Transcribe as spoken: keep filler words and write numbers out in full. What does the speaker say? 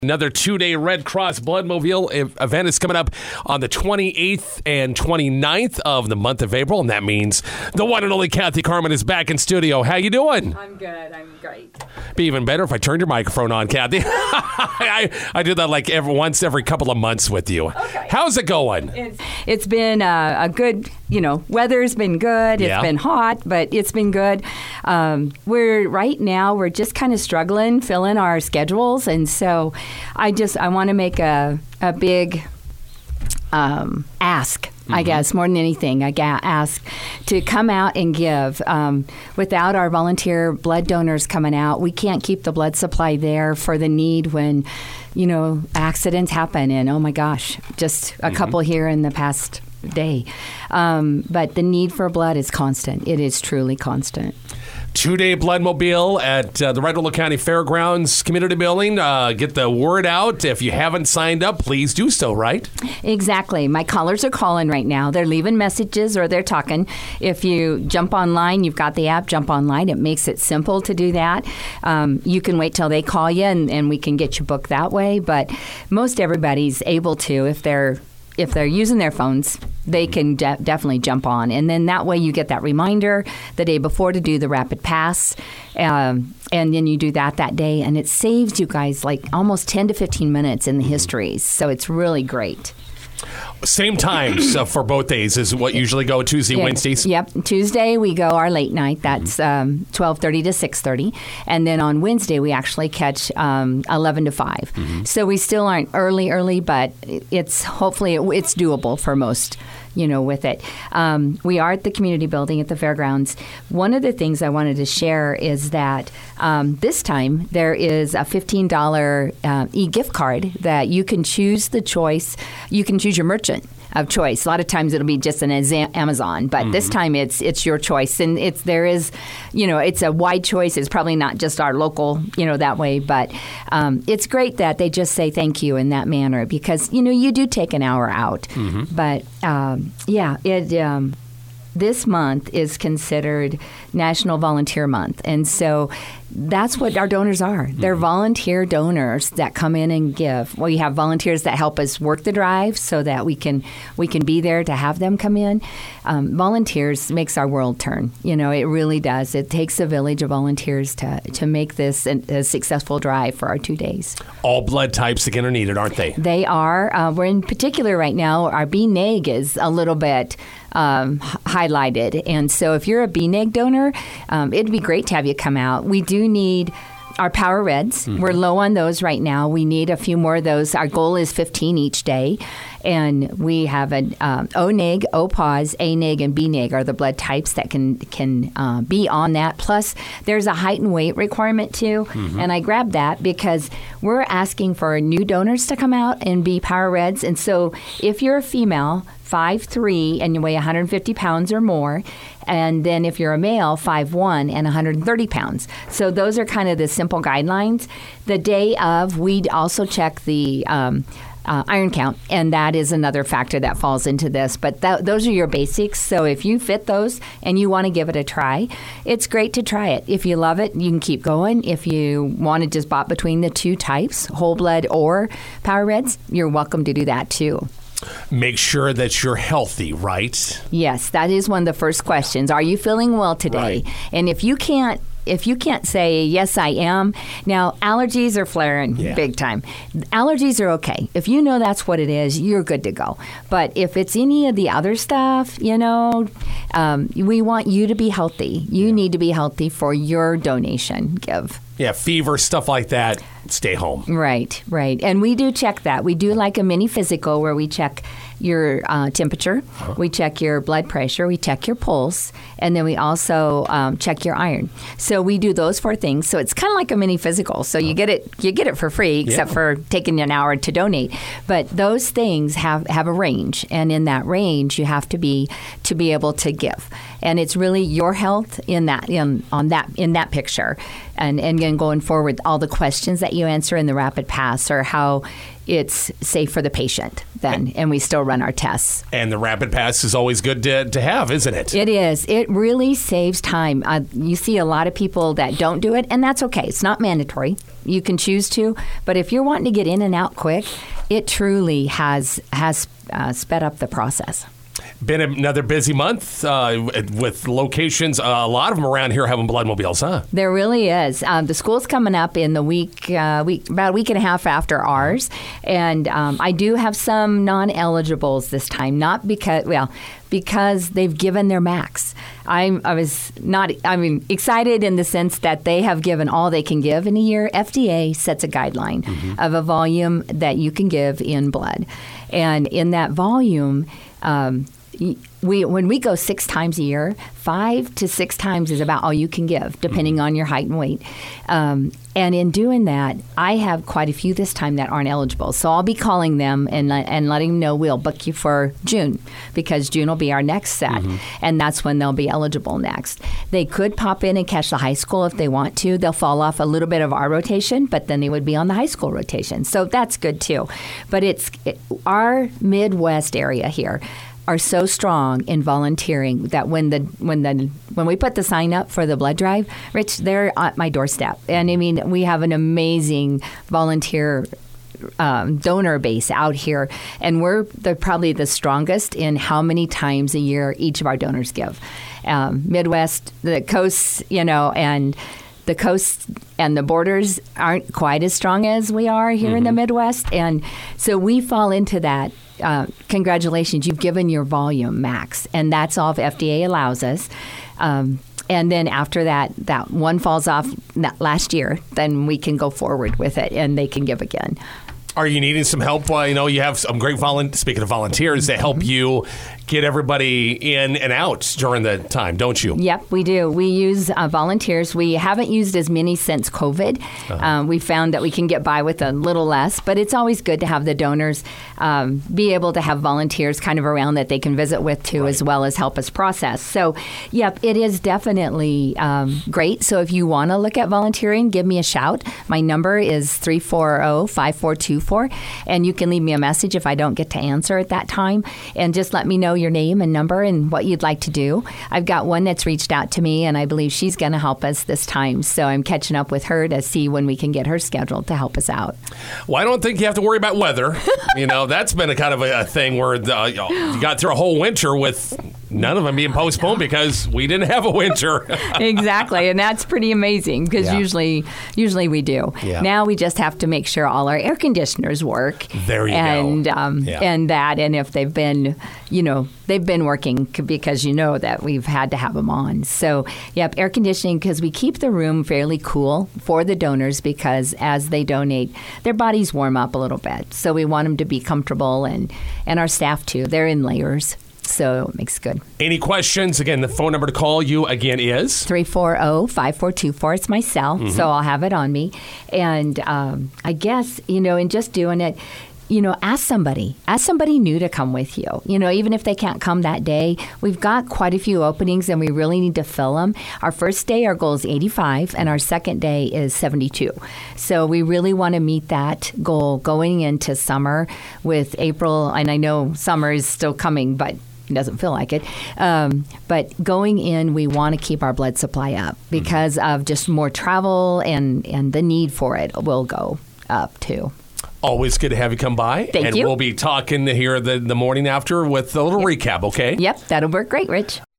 Another two-day Red Cross Bloodmobile event is coming up on the twenty-eighth and twenty-ninth of the month of April, and that means the one and only Kathy Carmen is back in studio. How you doing? I'm good. I'm great. Be even better if I turned your microphone on, Kathy. I, I do that like every once every couple of months with you. Okay. How's it going? It's, it's been uh, a good, you know, weather's been good. It's Yeah. been hot, but it's been good. Um, we're right now, we're just kind of struggling, filling our schedules. And so I just, I want to make a, a big um, ask. I guess, more than anything, I ga- ask to come out and give. Um, without our volunteer blood donors coming out, we can't keep the blood supply there for the need when, you know, accidents happen. And, oh, my gosh, just a mm-hmm. couple here in the past day. Um, but the need for blood is constant. It is truly constant. Two-day Bloodmobile at uh, the Red Willow County Fairgrounds Community Building. Uh, get the word out. If you haven't signed up, please do so, right? Exactly. My callers are calling right now. They're leaving messages or they're talking. If you jump online, you've got the app, jump online. It makes it simple to do that. Um, you can wait till they call you, and, and we can get you booked that way. But most everybody's able to if they're If they're using their phones, they can de- definitely jump on. And then that way you get that reminder the day before to do the rapid pass. Um, and then you do that that day. And it saves you guys like almost ten to fifteen minutes in the histories. So it's really great. Same times uh, for both days is what usually go Tuesday, Yeah. Wednesdays? Yep. Tuesday, we go our late night. That's um, twelve thirty to six thirty. And then on Wednesday, we actually catch um, eleven to five. Mm-hmm. So we still aren't early, early, but it's hopefully it, it's doable for most, you know, with it. Um, we are at the community building at the fairgrounds. One of the things I wanted to share is that um, this time there is a fifteen dollars uh, e-gift card that you can choose the choice. You can choose your merchant of choice. A lot of times it'll be just an Amazon, but mm-hmm. this time it's it's your choice, and it's there is, you know, it's a wide choice. It's probably not just our local, you know, that way, but um, it's great that they just say thank you in that manner because you know you do take an hour out, mm-hmm. but um, yeah, it. Um, This month is considered National Volunteer Month, and so that's what our donors are. They're volunteer donors that come in and give. Well, you have volunteers that help us work the drive so that we can we can be there to have them come in. Um, volunteers makes our world turn. You know, it really does. It takes a village of volunteers to, to make this a, a successful drive for our two days. All blood types again are needed, aren't they? They are. Uh, we're in particular right now, our B-neg is a little bit Um, highlighted. And so if you're a B-neg donor, um, it'd be great to have you come out. We do need our Power Reds. Mm-hmm. We're low on those right now. We need a few more of those. Our goal is fifteen each day. And we have an um, O-neg, O-pos, A-neg, and B-neg are the blood types that can can uh, be on that. Plus, there's a height and weight requirement, too. Mm-hmm. And I grabbed that because we're asking for new donors to come out and be Power Reds. And so if you're a female, five three, and you weigh one hundred fifty pounds or more. And then if you're a male, five one and one hundred thirty pounds. So those are kind of the simple guidelines. The day of, we also check the um, uh, iron count, and that is another factor that falls into this. But th- those are your basics. So if you fit those and you want to give it a try, it's great to try it. If you love it, you can keep going. If you want to just bop between the two types, whole blood or Power Reds, you're welcome to do that too. Make sure that you're healthy, right? Yes, that is one of the first questions. Are you feeling well today? Right. And if you can't If you can't say, yes, I am, now allergies are flaring yeah. big time. Allergies are okay. If you know that's what it is, you're good to go. But if it's any of the other stuff, you know, um, we want you to be healthy. You yeah. need to be healthy for your donation give. Yeah, fever, stuff like that, stay home. Right, right. And we do check that. We do like a mini physical where we check your uh, temperature, huh. we check your blood pressure, we check your pulse, and then we also um, check your iron. So we do those four things. So it's kind of like a mini physical. So you get it, you get it for free, except yeah. for taking an hour to donate. But those things have, have a range, and in that range, you have to be to be able to give. And it's really your health in that in on that in that picture. and and then going forward, all the questions that you answer in the rapid pass are how it's safe for the patient then, and we still run our tests. And the rapid pass is always good to, to have, isn't it? It is. It really saves time. Uh, you see a lot of people that don't do it, and that's okay. It's not mandatory. You can choose to, but if you're wanting to get in and out quick, it truly has has uh, sped up the process. Been another busy month uh, with locations. Uh, a lot of them around here having bloodmobiles, huh? There really is. Um, the school's coming up in the week, uh, week, about a week and a half after ours, and um, I do have some non-eligibles this time. Not because, well, because they've given their max. I'm, I was not. I mean, excited in the sense that they have given all they can give in a year. F D A sets a guideline mm-hmm. of a volume that you can give in blood, and in that volume. Um, we when we go six times a year, five to six times is about all you can give, depending mm-hmm. on your height and weight. Um, and in doing that, I have quite a few this time that aren't eligible. So I'll be calling them and and letting them know we'll book you for June, because June will be our next set, mm-hmm. and that's when they'll be eligible next. They could pop in and catch the high school if they want to. They'll fall off a little bit of our rotation, but then they would be on the high school rotation. So that's good too. But it's it, our Midwest area here are so strong in volunteering that when the when the when we put the sign up for the blood drive, Rich, they're at my doorstep. And I mean, we have an amazing volunteer um, donor base out here, and we're the, probably the strongest in how many times a year each of our donors give. Um, Midwest, the coasts, you know, and the coasts and the borders aren't quite as strong as we are here mm-hmm. in the Midwest, and so we fall into that. Uh, congratulations, you've given your volume max, and that's all F D A allows us. Um, and then after that, that one falls off last year, then we can go forward with it, and they can give again. Are you needing some help? Well, you know, you have some great volunteers, speaking of volunteers, that help you get everybody in and out during the time, don't you? Yep, we do. We use uh, volunteers. We haven't used as many since COVID. Uh-huh. Um, we found that we can get by with a little less, but it's always good to have the donors um, be able to have volunteers kind of around that they can visit with too, right. as well as help us process. So, yep, it is definitely um, great. So if you want to look at volunteering, give me a shout. My number is three four zero, five four two four, and you can leave me a message if I don't get to answer at that time, and just let me know your name and number and what you'd like to do. I've got one that's reached out to me, and I believe she's going to help us this time, so I'm catching up with her to see when we can get her scheduled to help us out. Well, I don't think you have to worry about weather. You know, that's been a kind of a, a thing where the, you got through a whole winter with none of them being postponed because we didn't have a winter. Exactly, and that's pretty amazing because yeah. usually usually we do. Yeah. Now we just have to make sure all our air conditioners work. There you and, go. Um, yeah. And that, and if they've been, you know, they've been working because you know that we've had to have them on. So, yep, air conditioning, because we keep the room fairly cool for the donors because as they donate, their bodies warm up a little bit. So we want them to be comfortable, and, and our staff too. They're in layers. So it makes it good. Any questions? Again, the phone number to call you again is? three four zero, five four two four. It's my cell, mm-hmm. so I'll have it on me. And um, I guess, you know, in just doing it, you know, ask somebody. Ask somebody new to come with you. You know, even if they can't come that day, we've got quite a few openings, and we really need to fill them. Our first day, our goal is eighty-five, and our second day is seventy-two. So we really want to meet that goal going into summer with April. And I know summer is still coming, but doesn't feel like it. Um, but going in, we want to keep our blood supply up because mm-hmm. of just more travel, and, and the need for it will go up too. Always good to have you come by. Thank and you. We'll be talking here the, the morning after with a little yep. recap, okay? Yep, that'll work great, Rich.